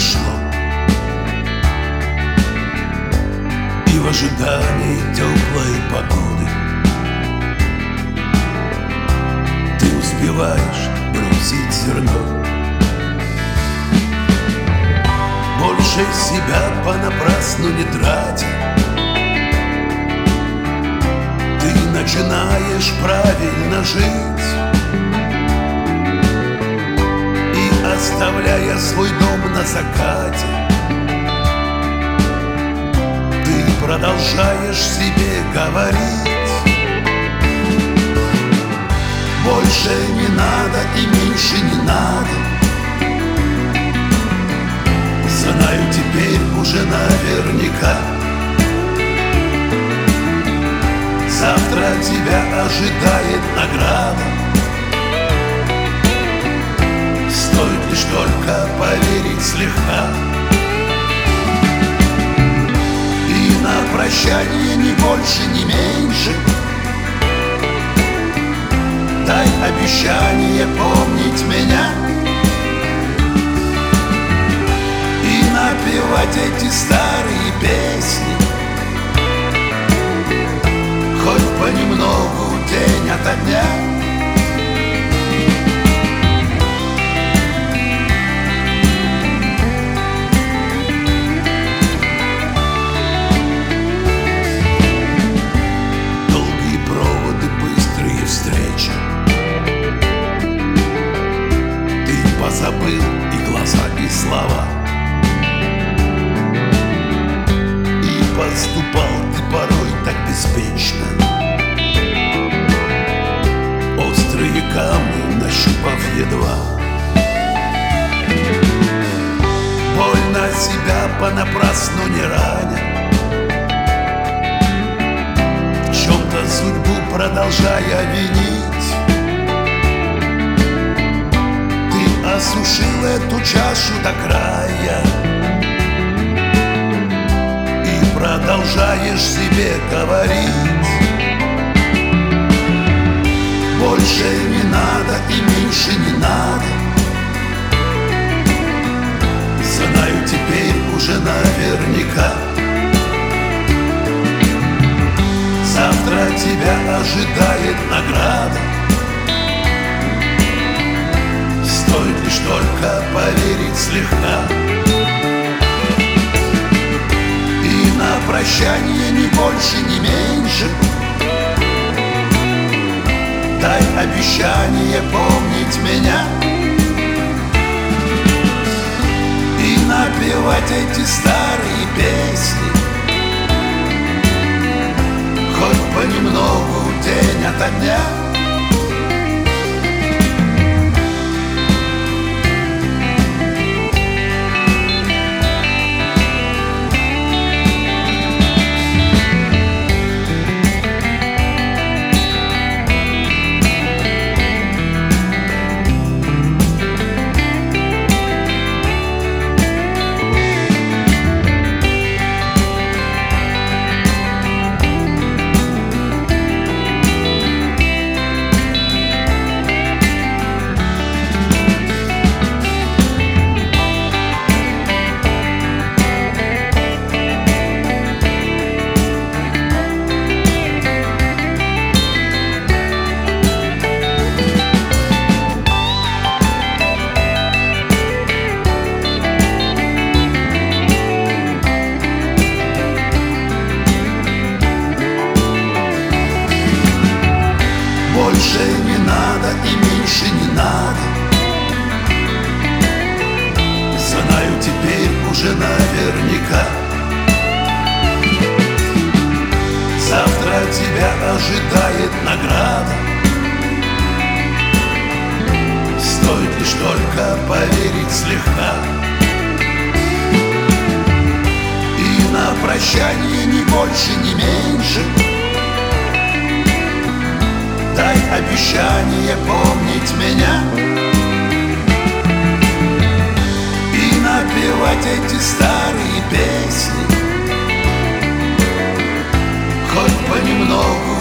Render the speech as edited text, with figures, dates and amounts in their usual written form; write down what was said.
пришло, и в ожидании теплой погоды ты успеваешь бросить зерно. Больше себя понапрасну не тратя, ты начинаешь правильно жить, и оставляя свой дом на закате, ты продолжаешь себе говорить: больше не надо и меньше не надо. Знаю теперь уже наверняка, завтра тебя ожидает награда. Стоит лишь только поверить слегка, и на прощание ни больше, ни меньше дай обещание помнить меня и напевать эти старые песни, хоть понемногу, день ото дня. Долгие проводы, быстрые встречи, ты позабыл и глаза, и слова, и поступал ты порой так беспечно, острые камни нащупав едва. Больно себя понапрасну не раня, в чем-то судьбу продолжая винить. Ты осушил эту чашу до края и продолжаешь себе говорить: больше не надо и меньше не надо. Знаю теперь уже наверняка, завтра тебя ожидает награда. Стоит лишь только поверить слегка, и на прощание ни больше, ни меньше дай обещание помнить меня и напевать эти старые песни, хоть понемногу, день ото дня. Больше не надо и меньше не надо. Знаю теперь уже наверняка, завтра тебя ожидает награда. Стоит лишь только поверить слегка, и на прощание ни больше, ни меньше дай обещание помнить меня и напевать эти старые песни, хоть понемногу,